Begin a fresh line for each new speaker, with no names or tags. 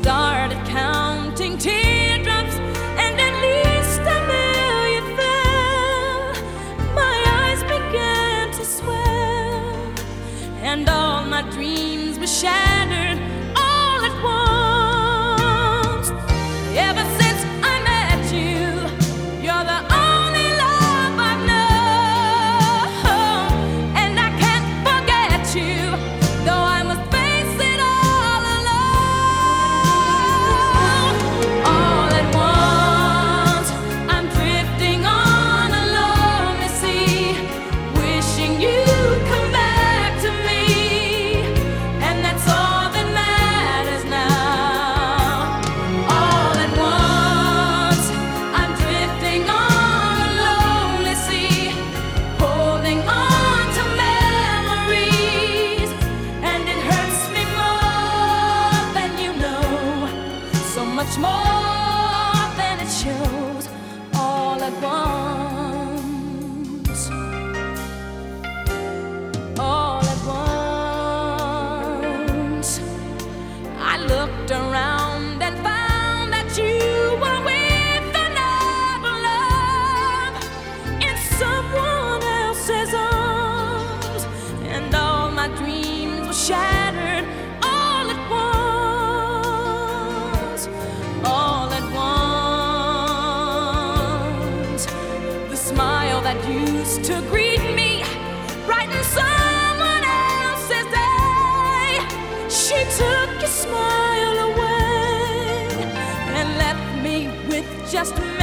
started counting teardrops, and at least a million fell. My eyes began to swell, and all my dreams were shattered all at once. Ever since I met you, you're the only love I've known, and I can't forget you, though I must face it all alone. All at once, I'm drifting on a lonely sea, wishing you'd come back to me, and that's all that matters now. All at once, I'm drifting on a lonely sea, holding on to memories, and it hurts me more than you know, so much more than it shows. All at once, all at once, I looked around and found that you were with another love in someone else's arms, and all my dreams were shattered all at once. All at once, the smile that used to greet me brightened someone else's day. She took your smile away and left me with just